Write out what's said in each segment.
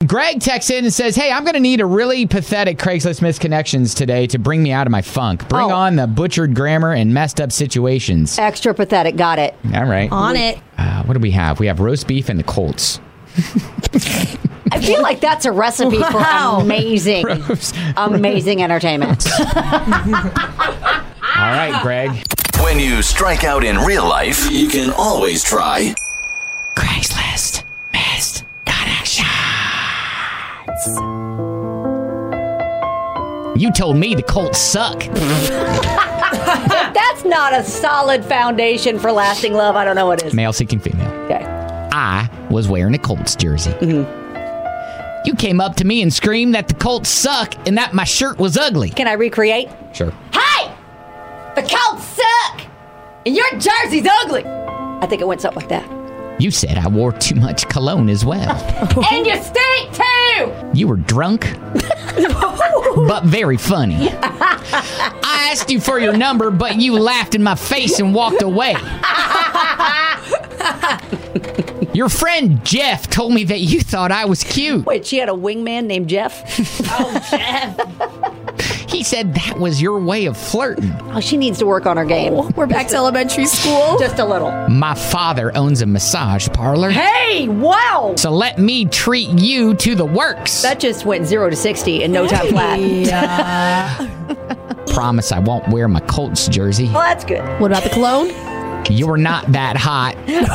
Greg texts in and says, hey, I'm going to need a really pathetic Craigslist misconnections today to bring me out of my funk. Bring on the butchered grammar and messed up situations. Extra pathetic. Got it. All right. On it. What do we have? We have roast beef and the Colts. I feel like that's a recipe for amazing entertainment. All right, Greg. When you strike out in real life, you can always try Craigslist Missed Connections. You told me the Colts suck. That's not a solid foundation for lasting love. I don't know what is. Male seeking female. Okay. I was wearing a Colts jersey. You came up to me and screamed that the Colts suck and that my shirt was ugly. Can I recreate? Sure. Hey! The Colts suck! And your jersey's ugly! I think it went something like that. You said I wore too much cologne as well. And you stink too! You were drunk, but very funny. I asked you for your number, but you laughed in my face and walked away. Your friend Jeff told me that you thought I was cute. Wait, she had a wingman named Jeff? Oh, Jeff. He said that was your way of flirting. Oh, she needs to work on her game. We're back to elementary school. Just a little. My father owns a massage parlor. Hey, wow! So let me treat you to the works. That just went 0 to 60 in no time flat. Promise I won't wear my Colts jersey. Well, that's good. What about the cologne? You're not that hot.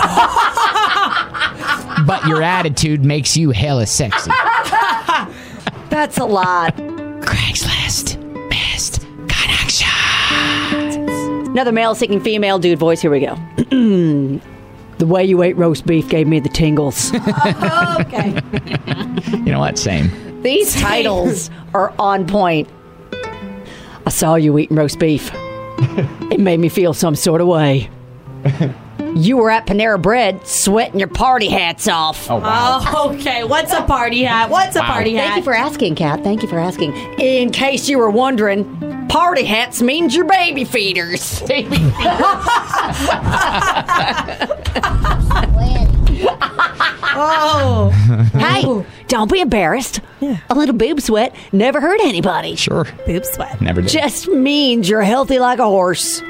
But your attitude makes you hella sexy. That's a lot. Craigslist Missed Connections. Another male-seeking female dude voice. Here we go. The way you ate roast beef gave me the tingles. Okay. You know what? Same. These titles are on point. I saw you eating roast beef. It made me feel some sort of way. You were at Panera Bread sweating your party hats off. Oh, wow. Oh, okay. What's a party hat? What's a party hat? Thank you for asking, Kat. Thank you for asking. In case you were wondering, party hats means your baby feeders. Baby feeders. Oh. Hey, don't be embarrassed. Yeah. A little boob sweat never hurt anybody. Sure. Boob sweat. Never did. Just means you're healthy like a horse.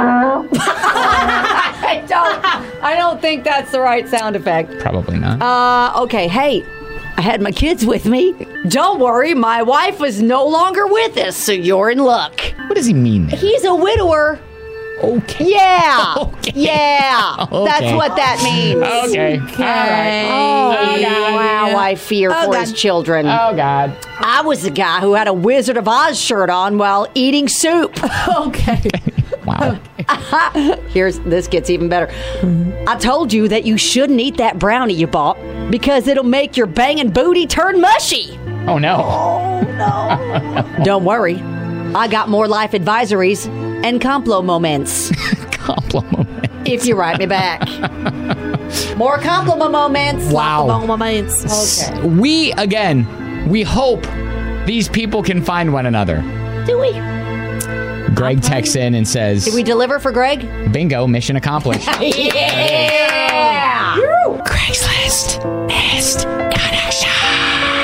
I don't think that's the right sound effect. Probably not. Okay, hey, I had my kids with me. Don't worry, my wife is no longer with us, so you're in luck. What does he mean there? He's a widower. Okay. Yeah. Okay. Yeah. Okay. That's what that means. Okay. All right. Oh, God. wow, I fear for his children. Oh, God. I was the guy who had a Wizard of Oz shirt on while eating soup. Okay. Wow. This gets even better. I told you that you shouldn't eat that brownie you bought because it'll make your banging booty turn mushy. Oh, no. Don't worry. I got more life advisories and complo moments Compliment. if you write me back. More compliment moments. Wow. Moments. Okay. We hope these people can find one another. Do we? Greg texts in and says, Did we deliver for Greg? bingo, mission accomplished. Yeah! Craigslist Missed Connections.